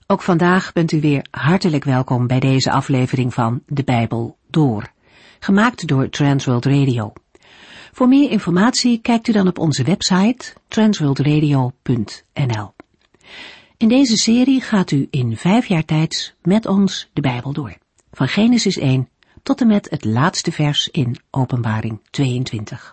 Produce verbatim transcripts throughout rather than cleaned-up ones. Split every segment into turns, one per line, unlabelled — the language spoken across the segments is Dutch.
Ook vandaag bent u weer hartelijk welkom bij deze aflevering van De Bijbel Door, gemaakt door Transworld Radio. Voor meer informatie kijkt u dan op onze website transworld radio punt n l. In deze serie gaat u in vijf jaar tijd met ons de Bijbel door, van Genesis één tot en met het laatste vers in Openbaring tweeëntwintig.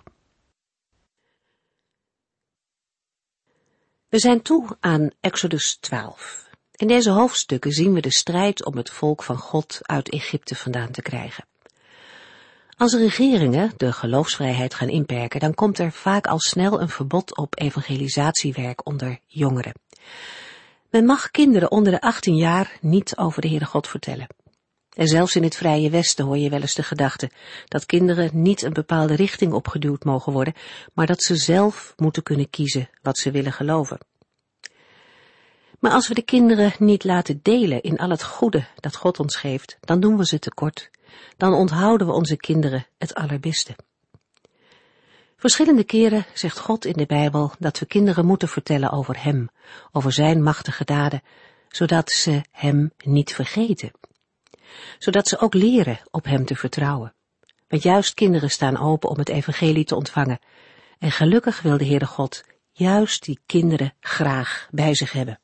We zijn toe aan Exodus twaalf. In deze hoofdstukken zien we de strijd om het volk van God uit Egypte vandaan te krijgen. Als regeringen de geloofsvrijheid gaan inperken, dan komt er vaak al snel een verbod op evangelisatiewerk onder jongeren. Men mag kinderen onder de achttien jaar niet over de Heere God vertellen. En zelfs in het Vrije Westen hoor je wel eens de gedachte dat kinderen niet een bepaalde richting opgeduwd mogen worden, maar dat ze zelf moeten kunnen kiezen wat ze willen geloven. Maar als we de kinderen niet laten delen in al het goede dat God ons geeft, dan doen we ze tekort. Dan onthouden we onze kinderen het allerbeste. Verschillende keren zegt God in de Bijbel dat we kinderen moeten vertellen over Hem, over Zijn machtige daden, zodat ze Hem niet vergeten. Zodat ze ook leren op Hem te vertrouwen. Want juist kinderen staan open om het evangelie te ontvangen. En gelukkig wil de Heere God juist die kinderen graag bij zich hebben.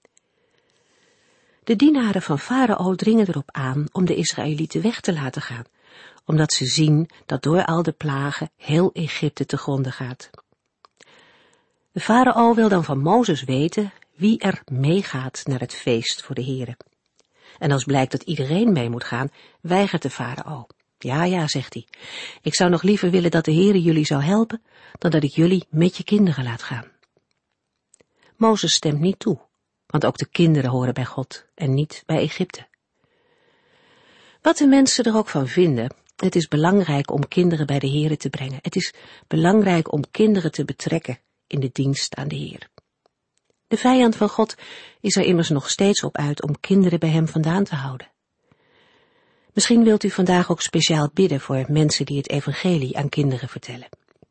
De dienaren van Farao dringen erop aan om de Israëlieten weg te laten gaan, omdat ze zien dat door al de plagen heel Egypte te gronde gaat. De Farao wil dan van Mozes weten wie er meegaat naar het feest voor de Heere. En als blijkt dat iedereen mee moet gaan, weigert de Farao. Ja, ja, zegt hij, ik zou nog liever willen dat de Heere jullie zou helpen, dan dat ik jullie met je kinderen laat gaan. Mozes stemt niet toe, want ook de kinderen horen bij God en niet bij Egypte. Wat de mensen er ook van vinden, het is belangrijk om kinderen bij de Heere te brengen. Het is belangrijk om kinderen te betrekken in de dienst aan de Heer. De vijand van God is er immers nog steeds op uit om kinderen bij hem vandaan te houden. Misschien wilt u vandaag ook speciaal bidden voor mensen die het evangelie aan kinderen vertellen.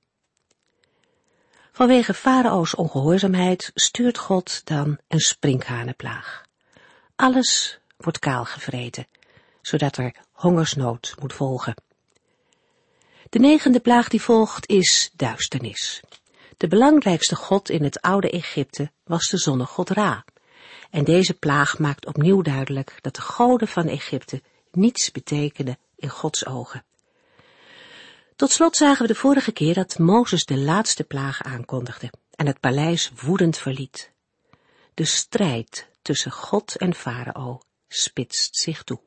Vanwege Farao's ongehoorzaamheid stuurt God dan een sprinkhanenplaag. Alles wordt kaal gevreten, zodat er hongersnood moet volgen. De negende plaag die volgt is duisternis. De belangrijkste god in het oude Egypte was de zonnegod Ra. En deze plaag maakt opnieuw duidelijk dat de goden van Egypte niets betekenen in Gods ogen. Tot slot zagen we de vorige keer dat Mozes de laatste plaag aankondigde en het paleis woedend verliet. De strijd tussen God en Farao spitst zich toe.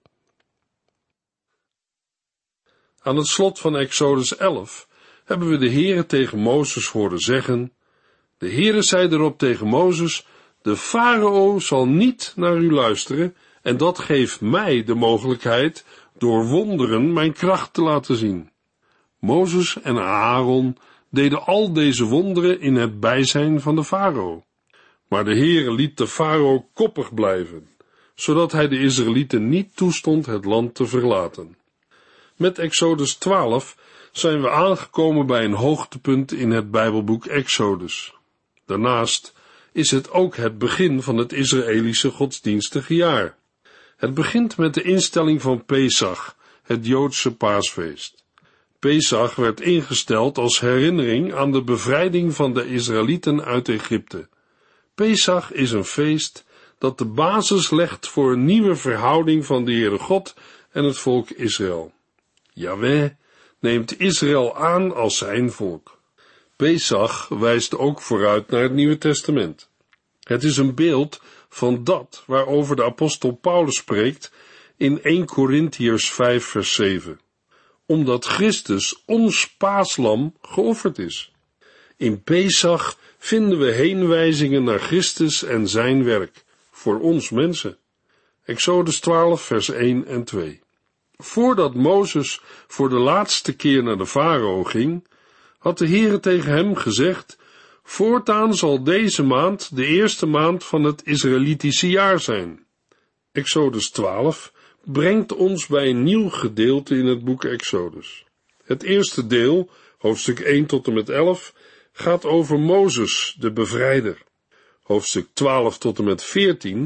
Aan het slot van Exodus elf hebben we de Heere tegen Mozes horen zeggen: De Heere zei erop tegen Mozes: De Farao zal niet naar u luisteren, en dat geeft mij de mogelijkheid door wonderen mijn kracht te laten zien. Mozes en Aaron deden al deze wonderen in het bijzijn van de farao. Maar de Heere liet de farao koppig blijven, zodat hij de Israëlieten niet toestond het land te verlaten. Met Exodus twaalf zijn we aangekomen bij een hoogtepunt in het Bijbelboek Exodus. Daarnaast is het ook het begin van het Israëlische godsdienstige jaar. Het begint met de instelling van Pesach, het Joodse paasfeest. Pesach werd ingesteld als herinnering aan de bevrijding van de Israëlieten uit Egypte. Pesach is een feest dat de basis legt voor een nieuwe verhouding van de Heere God en het volk Israël. Jahweh neemt Israël aan als zijn volk. Pesach wijst ook vooruit naar het Nieuwe Testament. Het is een beeld van dat waarover de apostel Paulus spreekt in eerste Korintiërs vijf vers zeven. Omdat Christus ons paaslam geofferd is. In Pesach vinden we heenwijzingen naar Christus en zijn werk, voor ons mensen. Exodus twaalf vers één en twee. Voordat Mozes voor de laatste keer naar de farao ging, had de Heere tegen hem gezegd: Voortaan zal deze maand de eerste maand van het Israëlitische jaar zijn. Exodus twaalf brengt ons bij een nieuw gedeelte in het boek Exodus. Het eerste deel, hoofdstuk één tot en met elf, gaat over Mozes, de bevrijder. Hoofdstuk twaalf tot en met veertien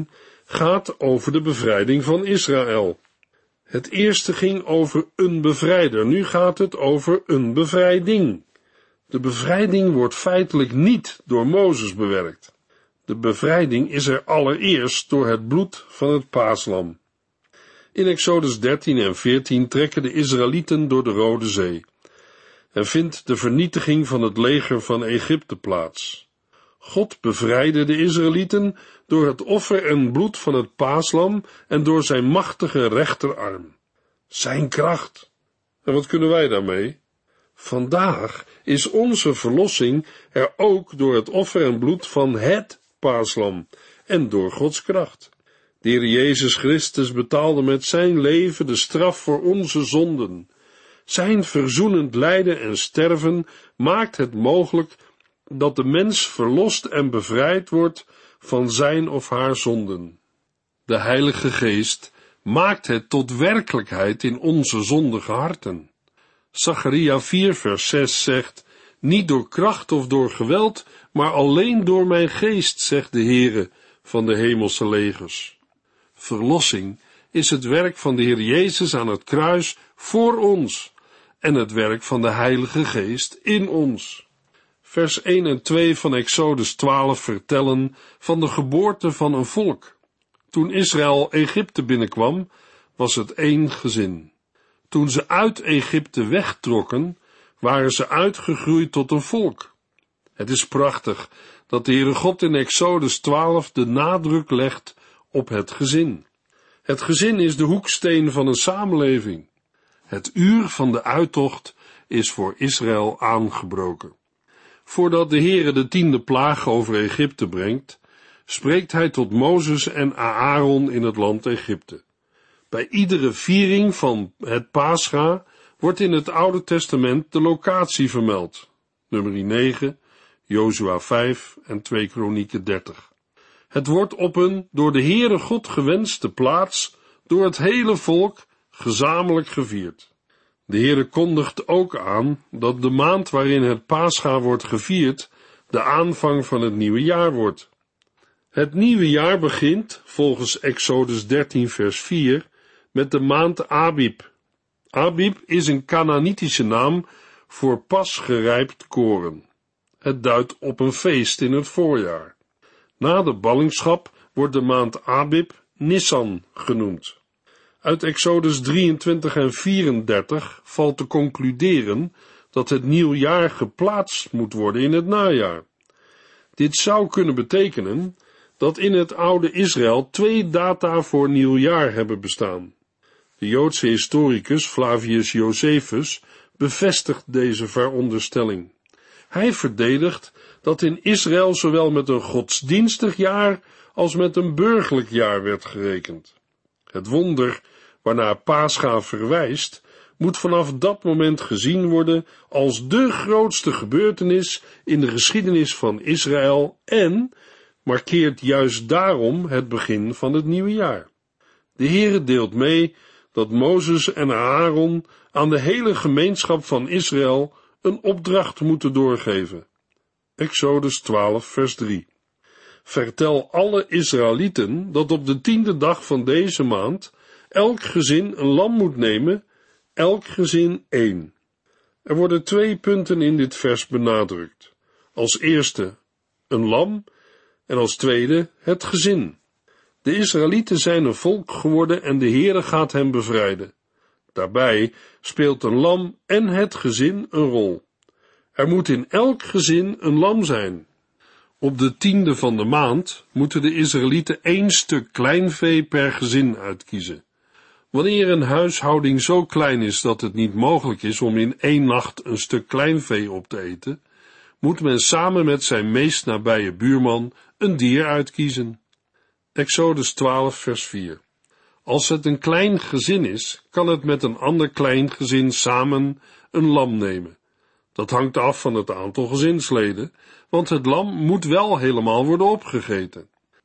gaat over de bevrijding van Israël. Het eerste ging over een bevrijder, nu gaat het over een bevrijding. De bevrijding wordt feitelijk niet door Mozes bewerkt. De bevrijding is er allereerst door het bloed van het paaslam. In Exodus dertien en veertien trekken de Israëlieten door de Rode Zee en vindt de vernietiging van het leger van Egypte plaats. God bevrijdde de Israëlieten door het offer en bloed van het paaslam en door zijn machtige rechterarm. Zijn kracht. En wat kunnen wij daarmee? Vandaag is onze verlossing er ook door het offer en bloed van het paaslam en door Gods kracht. De Heer Jezus Christus betaalde met zijn leven de straf voor onze zonden. Zijn verzoenend lijden en sterven maakt het mogelijk dat de mens verlost en bevrijd wordt van zijn of haar zonden. De Heilige Geest maakt het tot werkelijkheid in onze zondige harten. Zacharia vier vers zes zegt, niet door kracht of door geweld, maar alleen door mijn geest, zegt de Heere van de hemelse legers. Verlossing is het werk van de Heer Jezus aan het kruis voor ons en het werk van de Heilige Geest in ons. Vers één en twee van Exodus twaalf vertellen van de geboorte van een volk. Toen Israël Egypte binnenkwam, was het één gezin. Toen ze uit Egypte wegtrokken, waren ze uitgegroeid tot een volk. Het is prachtig dat de Heere God in Exodus twaalf de nadruk legt op het gezin. Het gezin is de hoeksteen van een samenleving. Het uur van de uittocht is voor Israël aangebroken. Voordat de Heere de tiende plaag over Egypte brengt, spreekt hij tot Mozes en Aaron in het land Egypte. Bij iedere viering van het Pascha wordt in het Oude Testament de locatie vermeld. Nummer negen, Jozua vijf en twee Kronieken dertig. Het wordt op een door de Heere God gewenste plaats door het hele volk gezamenlijk gevierd. De Heere kondigt ook aan dat de maand waarin het Pascha wordt gevierd de aanvang van het nieuwe jaar wordt. Het nieuwe jaar begint, volgens Exodus dertien vers vier, met de maand Abib. Abib is een Kanaanitische naam voor pas gerijpt koren. Het duidt op een feest in het voorjaar. Na de ballingschap wordt de maand Abib Nissan genoemd. Uit Exodus drieëntwintig en vierendertig valt te concluderen dat het nieuwjaar geplaatst moet worden in het najaar. Dit zou kunnen betekenen dat in het oude Israël twee data voor nieuwjaar hebben bestaan. De Joodse historicus Flavius Josephus bevestigt deze veronderstelling. Hij verdedigt dat in Israël zowel met een godsdienstig jaar als met een burgerlijk jaar werd gerekend. Het wonder waarnaar Pascha verwijst, moet vanaf dat moment gezien worden als de grootste gebeurtenis in de geschiedenis van Israël en markeert juist daarom het begin van het nieuwe jaar. De Heere deelt mee dat Mozes en Aaron aan de hele gemeenschap van Israël een opdracht moeten doorgeven. Exodus twaalf vers drie. Vertel alle Israëlieten dat op de tiende dag van deze maand elk gezin een lam moet nemen, elk gezin één. Er worden twee punten in dit vers benadrukt. Als eerste een lam en als tweede het gezin. De Israëlieten zijn een volk geworden en de Heere gaat hen bevrijden. Daarbij speelt een lam en het gezin een rol. Er moet in elk gezin een lam zijn. Op de tiende van de maand moeten de Israëlieten één stuk kleinvee per gezin uitkiezen. Wanneer een huishouding zo klein is dat het niet mogelijk is om in één nacht een stuk kleinvee op te eten, moet men samen met zijn meest nabije buurman een dier uitkiezen. Exodus twaalf vers vier. Als het een klein gezin is, kan het met een ander klein gezin samen een lam nemen. Dat hangt af van het aantal gezinsleden, want het lam moet wel helemaal worden opgegeten.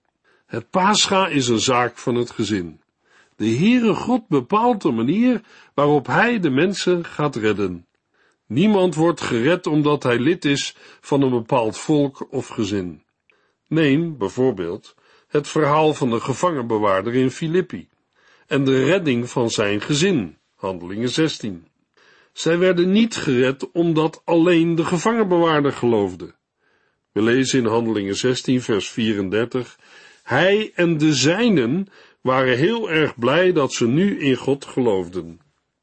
Het Pascha is een zaak van het gezin. De Heere God bepaalt de manier waarop hij de mensen gaat redden. Niemand wordt gered omdat hij lid is van een bepaald volk of gezin. Neem bijvoorbeeld het verhaal van de gevangenbewaarder in Filippi en de redding van zijn gezin, Handelingen zestien. Zij werden niet gered omdat alleen de gevangenbewaarder geloofde. We lezen in Handelingen zestien vers vierendertig, hij en de zijnen waren heel erg blij dat ze nu in God geloofden.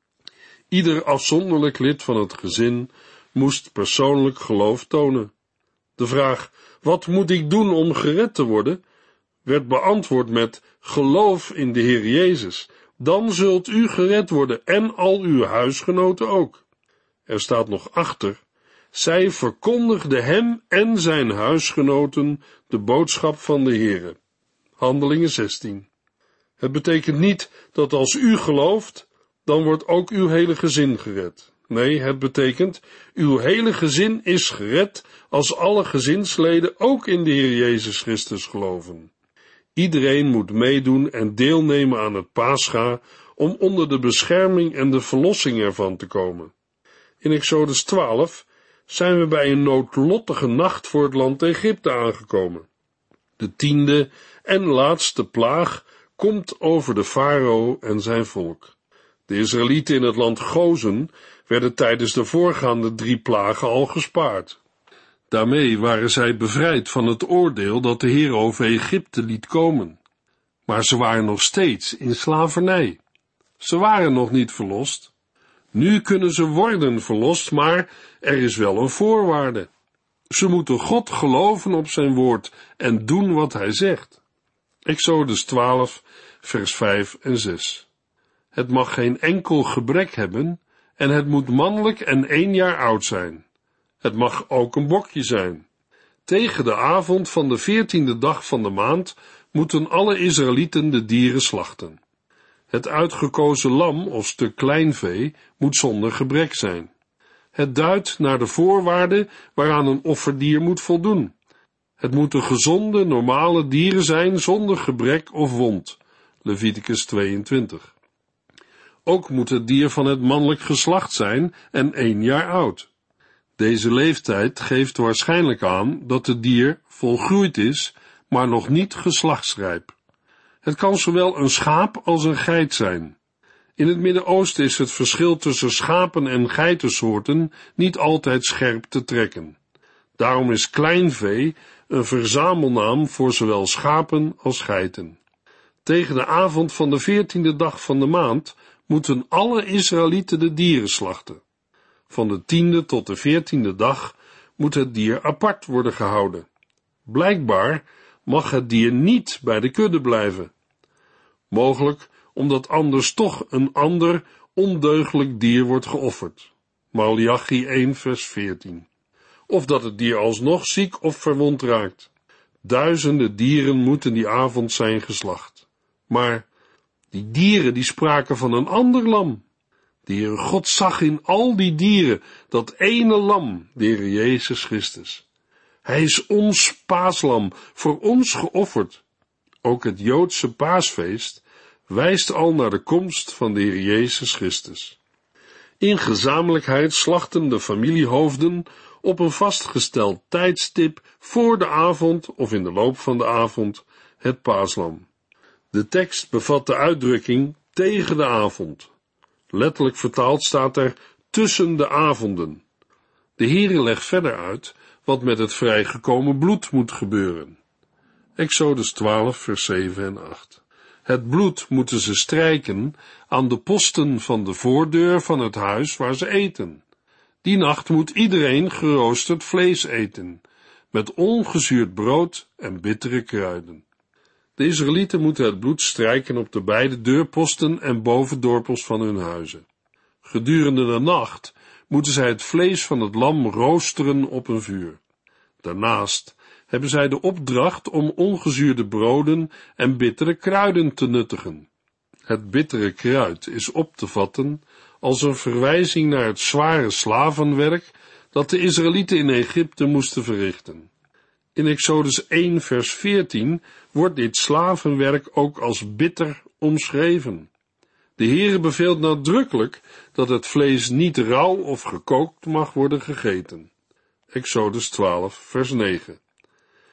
Ieder afzonderlijk lid van het gezin moest persoonlijk geloof tonen. De vraag, wat moet ik doen om gered te worden, werd beantwoord met geloof in de Heer Jezus. Dan zult u gered worden en al uw huisgenoten ook. Er staat nog achter, zij verkondigden hem en zijn huisgenoten de boodschap van de Heere. Handelingen zestien. Het betekent niet dat als u gelooft, dan wordt ook uw hele gezin gered. Nee, het betekent, uw hele gezin is gered als alle gezinsleden ook in de Heer Jezus Christus geloven. Iedereen moet meedoen en deelnemen aan het Pascha om onder de bescherming en de verlossing ervan te komen. In Exodus twaalf zijn we bij een noodlottige nacht voor het land Egypte aangekomen. De tiende en laatste plaag komt over de farao en zijn volk. De Israëlieten in het land Gozen werden tijdens de voorgaande drie plagen al gespaard. Daarmee waren zij bevrijd van het oordeel dat de Heer over Egypte liet komen. Maar ze waren nog steeds in slavernij. Ze waren nog niet verlost. Nu kunnen ze worden verlost, maar er is wel een voorwaarde. Ze moeten God geloven op zijn woord en doen wat hij zegt. Exodus twaalf, vers vijf en zes. Het mag geen enkel gebrek hebben en het moet mannelijk en één jaar oud zijn. Het mag ook een bokje zijn. Tegen de avond van de veertiende dag van de maand moeten alle Israëlieten de dieren slachten. Het uitgekozen lam of stuk kleinvee moet zonder gebrek zijn. Het duidt naar de voorwaarden waaraan een offerdier moet voldoen. Het moeten gezonde, normale dieren zijn zonder gebrek of wond. Leviticus tweeëntwintig. Ook moet het dier van het mannelijk geslacht zijn en één jaar oud. Deze leeftijd geeft waarschijnlijk aan dat het dier volgroeid is, maar nog niet geslachtsrijp. Het kan zowel een schaap als een geit zijn. In het Midden-Oosten is het verschil tussen schapen en geitensoorten niet altijd scherp te trekken. Daarom is kleinvee een verzamelnaam voor zowel schapen als geiten. Tegen de avond van de veertiende dag van de maand moeten alle Israëlieten de dieren slachten. Van de tiende tot de veertiende dag moet het dier apart worden gehouden. Blijkbaar mag het dier niet bij de kudde blijven. Mogelijk omdat anders toch een ander ondeugelijk dier wordt geofferd. Maleachi één vers veertien. Of dat het dier alsnog ziek of verwond raakt. Duizenden dieren moeten die avond zijn geslacht. Maar die dieren die spraken van een ander lam. De Heere God zag in al die dieren dat ene lam, de Heer Jezus Christus. Hij is ons paaslam, voor ons geofferd. Ook het Joodse paasfeest wijst al naar de komst van de Heer Jezus Christus. In gezamenlijkheid slachten de familiehoofden op een vastgesteld tijdstip voor de avond of in de loop van de avond het paaslam. De tekst bevat de uitdrukking tegen de avond. Letterlijk vertaald staat er tussen de avonden. De Heere legt verder uit wat met het vrijgekomen bloed moet gebeuren. Exodus twaalf vers zeven en acht. Het bloed moeten ze strijken aan de posten van de voordeur van het huis waar ze eten. Die nacht moet iedereen geroosterd vlees eten, met ongezuurd brood en bittere kruiden. De Israëlieten moeten het bloed strijken op de beide deurposten en bovendorpels van hun huizen. Gedurende de nacht moeten zij het vlees van het lam roosteren op een vuur. Daarnaast hebben zij de opdracht om ongezuurde broden en bittere kruiden te nuttigen. Het bittere kruid is op te vatten als een verwijzing naar het zware slavenwerk dat de Israëlieten in Egypte moesten verrichten. In Exodus één vers veertien wordt dit slavenwerk ook als bitter omschreven. De Heere beveelt nadrukkelijk dat het vlees niet rauw of gekookt mag worden gegeten. Exodus twaalf vers negen.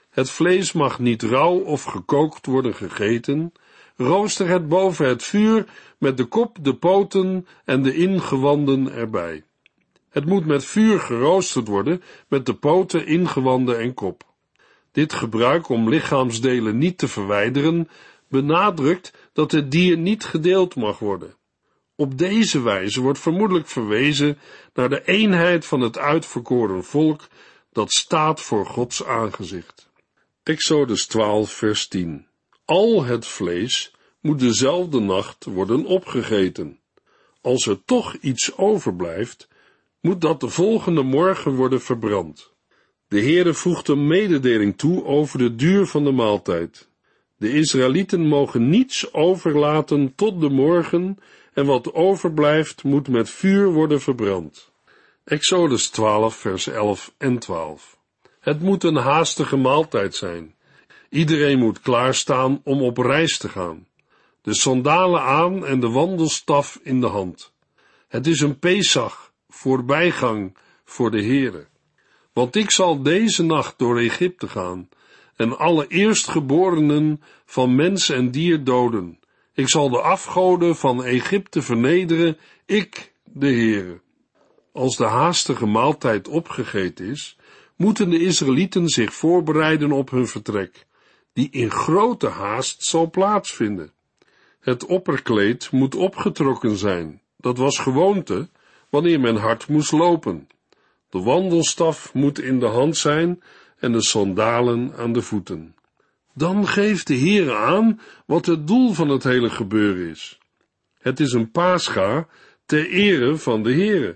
Het vlees mag niet rauw of gekookt worden gegeten. Rooster het boven het vuur met de kop, de poten en de ingewanden erbij. Het moet met vuur geroosterd worden met de poten, ingewanden en kop. Dit gebruik om lichaamsdelen niet te verwijderen benadrukt dat het dier niet gedeeld mag worden. Op deze wijze wordt vermoedelijk verwezen naar de eenheid van het uitverkoren volk dat staat voor Gods aangezicht. Exodus twaalf vers tien. Al het vlees moet dezelfde nacht worden opgegeten. Als er toch iets overblijft, moet dat de volgende morgen worden verbrand. De Heere voegt een mededeling toe over de duur van de maaltijd. De Israëlieten mogen niets overlaten tot de morgen, en wat overblijft moet met vuur worden verbrand. Exodus twaalf vers elf en twaalf. Het moet een haastige maaltijd zijn. Iedereen moet klaarstaan om op reis te gaan. De sandalen aan en de wandelstaf in de hand. Het is een Pesach, voorbijgang voor de Heere. Want ik zal deze nacht door Egypte gaan en alle eerstgeborenen van mens en dier doden. Ik zal de afgoden van Egypte vernederen, ik, de Heere. Als de haastige maaltijd opgegeten is, moeten de Israëlieten zich voorbereiden op hun vertrek, die in grote haast zal plaatsvinden. Het opperkleed moet opgetrokken zijn, dat was gewoonte, wanneer men hard moest lopen. De wandelstaf moet in de hand zijn en de sandalen aan de voeten. Dan geeft de Heere aan wat het doel van het hele gebeuren is. Het is een Pascha ter ere van de Heere.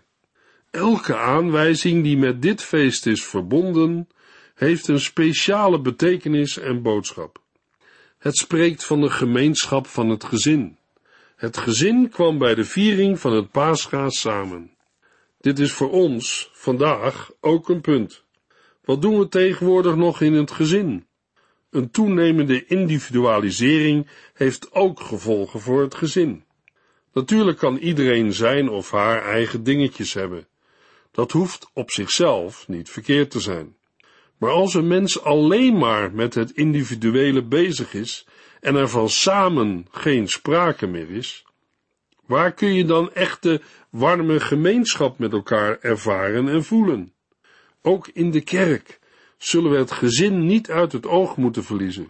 Elke aanwijzing die met dit feest is verbonden, heeft een speciale betekenis en boodschap. Het spreekt van de gemeenschap van het gezin. Het gezin kwam bij de viering van het Pascha samen. Dit is voor ons vandaag ook een punt. Wat doen we tegenwoordig nog in het gezin? Een toenemende individualisering heeft ook gevolgen voor het gezin. Natuurlijk kan iedereen zijn of haar eigen dingetjes hebben. Dat hoeft op zichzelf niet verkeerd te zijn. Maar als een mens alleen maar met het individuele bezig is en er van samen geen sprake meer is, waar kun je dan echte warme gemeenschap met elkaar ervaren en voelen? Ook in de kerk zullen we het gezin niet uit het oog moeten verliezen.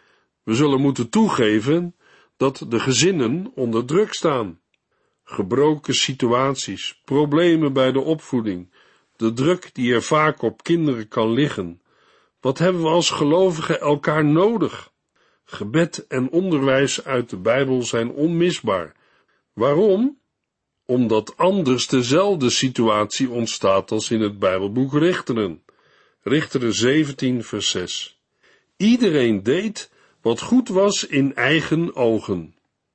We zullen moeten toegeven dat de gezinnen onder druk staan. Gebroken situaties, problemen bij de opvoeding, de druk die er vaak op kinderen kan liggen. Wat hebben we als gelovigen elkaar nodig? Gebed en onderwijs uit de Bijbel zijn onmisbaar. Waarom? Omdat anders dezelfde situatie ontstaat als in het Bijbelboek Richteren. Richteren zeventien vers zes. Iedereen deed wat goed was in eigen ogen.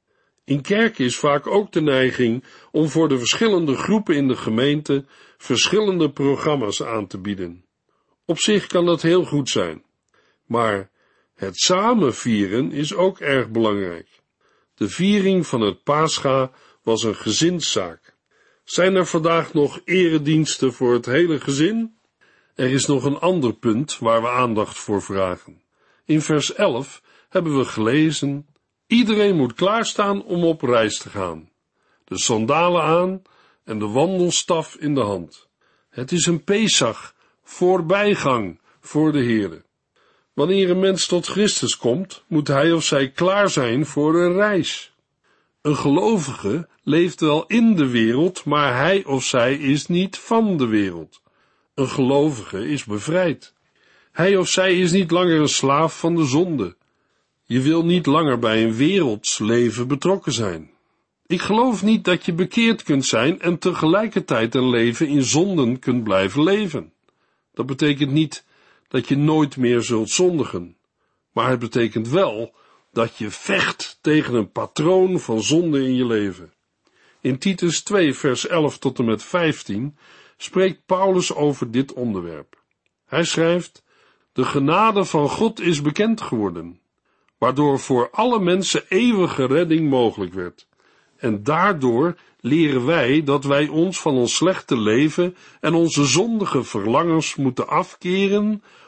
In kerken is vaak ook de neiging om voor de verschillende groepen in de gemeente verschillende programma's aan te bieden. Op zich kan dat heel goed zijn, maar het samen vieren is ook erg belangrijk. De viering van het Pascha was een gezinszaak. Zijn er vandaag nog erediensten voor het hele gezin? Er is nog een ander punt waar we aandacht voor vragen. In vers elf hebben we gelezen: iedereen moet klaarstaan om op reis te gaan. De sandalen aan en de wandelstaf in de hand. Het is een Pesach, voorbijgang voor de Heere. Wanneer een mens tot Christus komt, moet hij of zij klaar zijn voor een reis. Een gelovige leeft wel in de wereld, maar hij of zij is niet van de wereld. Een gelovige is bevrijd. Hij of zij is niet langer een slaaf van de zonde. Je wil niet langer bij een werelds leven betrokken zijn. Ik geloof niet dat je bekeerd kunt zijn en tegelijkertijd een leven in zonden kunt blijven leven. Dat betekent niet dat je nooit meer zult zondigen, maar het betekent wel dat je vecht tegen een patroon van zonde in je leven. In Titus twee vers elf tot en met vijftien spreekt Paulus over dit onderwerp. Hij schrijft: de genade van God is bekend geworden, waardoor voor alle mensen eeuwige redding mogelijk werd. En daardoor leren wij dat wij ons van ons slechte leven en onze zondige verlangens moeten afkeren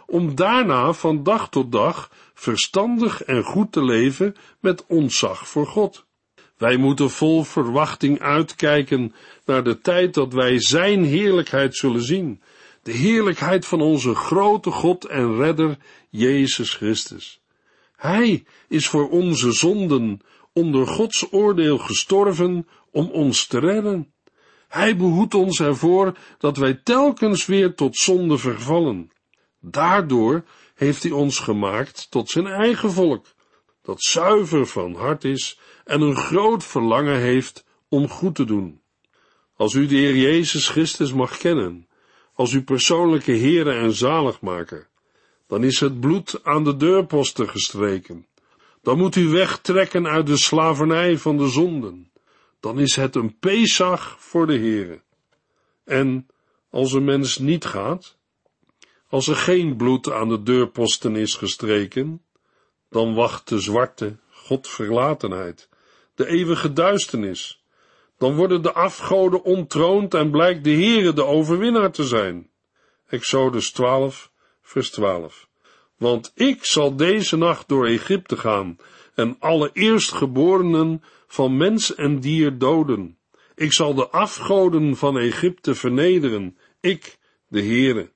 om daarna van dag tot dag verstandig en goed te leven met ontzag voor God. Wij moeten vol verwachting uitkijken naar de tijd dat wij zijn heerlijkheid zullen zien, de heerlijkheid van onze grote God en Redder, Jezus Christus. Hij is voor onze zonden onder Gods oordeel gestorven om ons te redden. Hij behoedt ons ervoor dat wij telkens weer tot zonde vervallen. Daardoor heeft hij ons gemaakt tot zijn eigen volk, dat zuiver van hart is en een groot verlangen heeft om goed te doen. Als u de Heer Jezus Christus mag kennen, als uw persoonlijke Heere en Zaligmaker, dan is het bloed aan de deurposten gestreken. Dan moet u wegtrekken uit de slavernij van de zonden. Dan is het een Pesach voor de Heere. En als een mens niet gaat, als er geen bloed aan de deurposten is gestreken, dan wacht de zwarte Godverlatenheid, de eeuwige duisternis. Dan worden de afgoden ontroond en blijkt de Heere de overwinnaar te zijn. Exodus twaalf, vers twaalf. Want ik zal deze nacht door Egypte gaan en alle eerstgeborenen van mens en dier doden. Ik zal de afgoden van Egypte vernederen, ik, de Heere.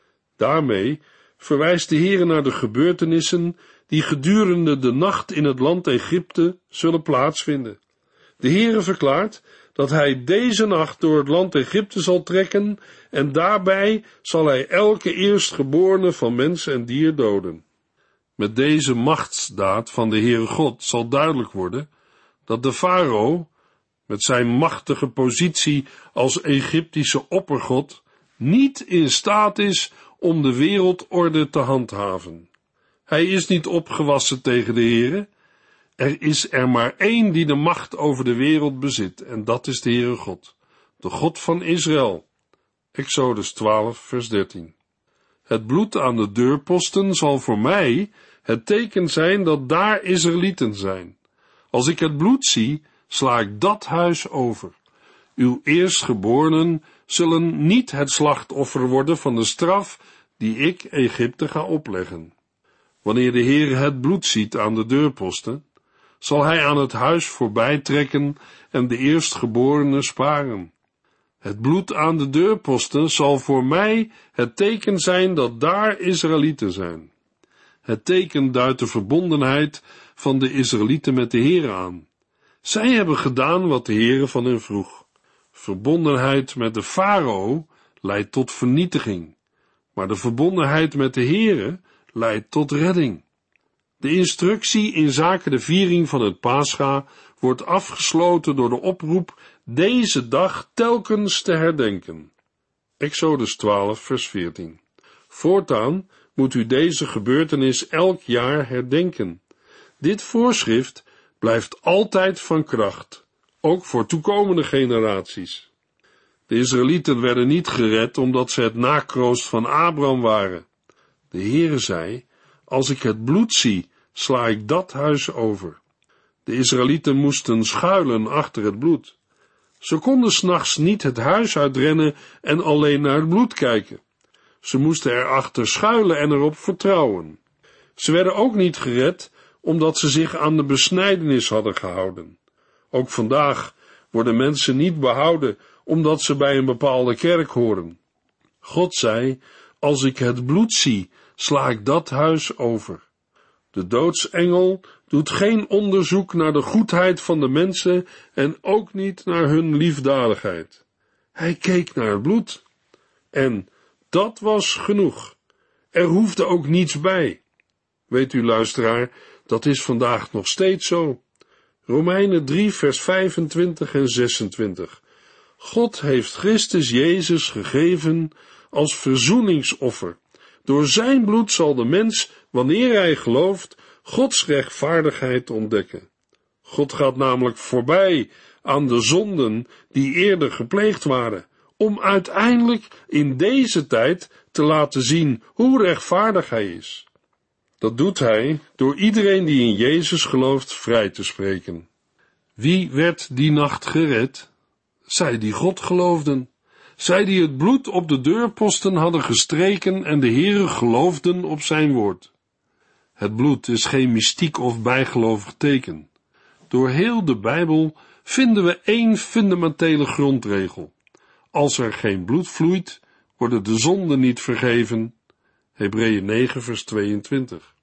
Daarmee verwijst de Heere naar de gebeurtenissen die gedurende de nacht in het land Egypte zullen plaatsvinden. De Heere verklaart dat hij deze nacht door het land Egypte zal trekken en daarbij zal hij elke eerstgeborene van mens en dier doden. Met deze machtsdaad van de Heere God zal duidelijk worden dat de farao, met zijn machtige positie als Egyptische oppergod, niet in staat is om de wereldorde te handhaven. Hij is niet opgewassen tegen de Heere. Er is er maar één die de macht over de wereld bezit, en dat is de Heere God, de God van Israël. Exodus twaalf, vers dertien. Het bloed aan de deurposten zal voor mij het teken zijn dat daar Israëlieten zijn. Als ik het bloed zie, sla ik dat huis over. Uw eerstgeborenen zullen niet het slachtoffer worden van de straf die ik Egypte ga opleggen. Wanneer de Heer het bloed ziet aan de deurposten, zal hij aan het huis voorbij trekken en de eerstgeborenen sparen. Het bloed aan de deurposten zal voor mij het teken zijn dat daar Israëlieten zijn. Het teken duidt de verbondenheid van de Israëlieten met de Heere aan. Zij hebben gedaan wat de Heere van hen vroeg. Verbondenheid met de farao leidt tot vernietiging, maar de verbondenheid met de Heere leidt tot redding. De instructie in zaken de viering van het Pascha wordt afgesloten door de oproep deze dag telkens te herdenken. Exodus twaalf, vers veertien. Voortaan moet u deze gebeurtenis elk jaar herdenken. Dit voorschrift blijft altijd van kracht, ook voor toekomende generaties. De Israëlieten werden niet gered omdat ze het nakroost van Abraham waren. De Heere zei, als ik het bloed zie, sla ik dat huis over. De Israëlieten moesten schuilen achter het bloed. Ze konden 's nachts niet het huis uitrennen en alleen naar het bloed kijken. Ze moesten erachter schuilen en erop vertrouwen. Ze werden ook niet gered, omdat ze zich aan de besnijdenis hadden gehouden. Ook vandaag worden mensen niet behouden, omdat ze bij een bepaalde kerk horen. God zei, als ik het bloed zie, sla ik dat huis over. De doodsengel doet geen onderzoek naar de goedheid van de mensen en ook niet naar hun liefdadigheid. Hij keek naar het bloed. En dat was genoeg. Er hoefde ook niets bij. Weet u, luisteraar, dat is vandaag nog steeds zo. Romeinen drie, vers vijfentwintig en zesentwintig. God heeft Christus Jezus gegeven als verzoeningsoffer. Door zijn bloed zal de mens, wanneer hij gelooft, Gods rechtvaardigheid ontdekken. God gaat namelijk voorbij aan de zonden die eerder gepleegd waren, om uiteindelijk in deze tijd te laten zien hoe rechtvaardig hij is. Dat doet hij door iedereen die in Jezus gelooft vrij te spreken. Wie werd die nacht gered? Zij die God geloofden. zij die het bloed op de deurposten hadden gestreken en de Heere geloofden op zijn woord. Het bloed is geen mystiek of bijgelovig teken. Door heel de Bijbel vinden we één fundamentele grondregel. Als er geen bloed vloeit, worden de zonden niet vergeven. Hebreeën negen vers tweeëntwintig.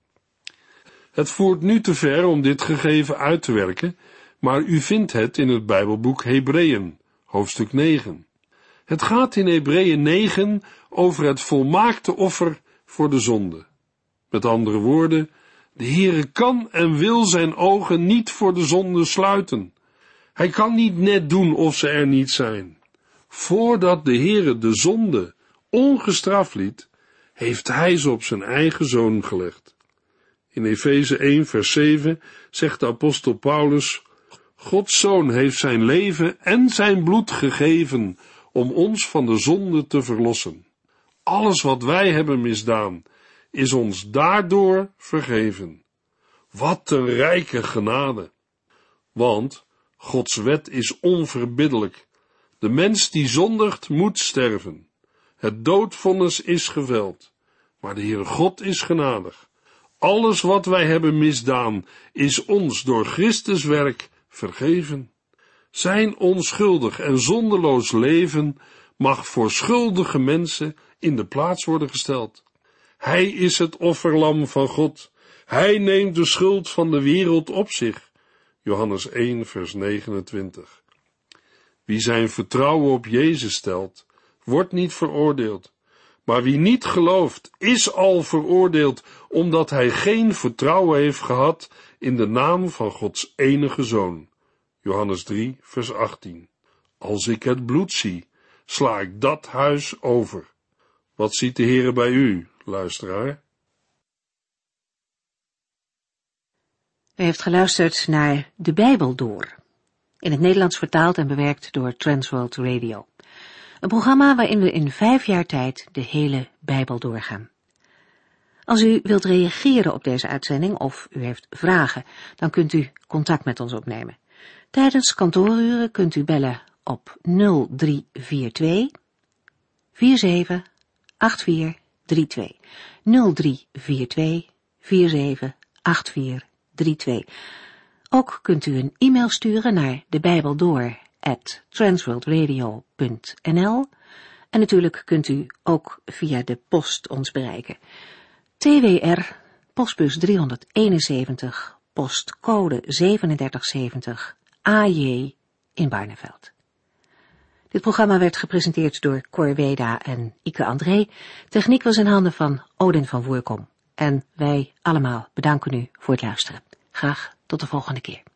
Het voert nu te ver om dit gegeven uit te werken, maar u vindt het in het Bijbelboek Hebreeën, hoofdstuk negen. Het gaat in Hebreeën negen over het volmaakte offer voor de zonde. Met andere woorden, de Heere kan en wil zijn ogen niet voor de zonde sluiten. Hij kan niet net doen of ze er niet zijn. Voordat de Heere de zonde ongestraft liet, heeft hij ze op zijn eigen zoon gelegd. In Efeze één vers zeven zegt de apostel Paulus: Gods zoon heeft zijn leven en zijn bloed gegeven om ons van de zonde te verlossen. Alles wat wij hebben misdaan, is ons daardoor vergeven. Wat een rijke genade! Want Gods wet is onverbiddelijk. De mens die zondigt moet sterven. Het doodvonnis is geveld. Maar de Heere God is genadig. Alles wat wij hebben misdaan, is ons door Christus werk vergeven. Zijn onschuldig en zonderloos leven mag voor schuldige mensen in de plaats worden gesteld. Hij is het offerlam van God. Hij neemt de schuld van de wereld op zich. Johannes één vers negenentwintig. Wie zijn vertrouwen op Jezus stelt, wordt niet veroordeeld. Maar wie niet gelooft, is al veroordeeld, omdat hij geen vertrouwen heeft gehad in de naam van Gods enige Zoon. Johannes drie vers achttien. Als ik het bloed zie, sla ik dat huis over. Wat ziet de Heere bij u, luisteraar?
U heeft geluisterd naar De Bijbel Door, in het Nederlands vertaald en bewerkt door Transworld Radio. Een programma waarin we in vijf jaar tijd de hele Bijbel doorgaan. Als u wilt reageren op deze uitzending of u heeft vragen, dan kunt u contact met ons opnemen. Tijdens kantooruren kunt u bellen op nul drie vier twee vier zeven acht vier drie twee. nul drie vier twee vier zeven acht vier drie twee. Ook kunt u een e-mail sturen naar debijbeldoor at transworldradio punt n l en natuurlijk kunt u ook via de post ons bereiken. T W R, postbus driehonderdeenenzeventig, postcode zevenendertig zeventig, A J in Barneveld. Dit programma werd gepresenteerd door Cor Weda en Ike André. Techniek was in handen van Odin van Woerkom. En wij allemaal bedanken u voor het luisteren. Graag tot de volgende keer.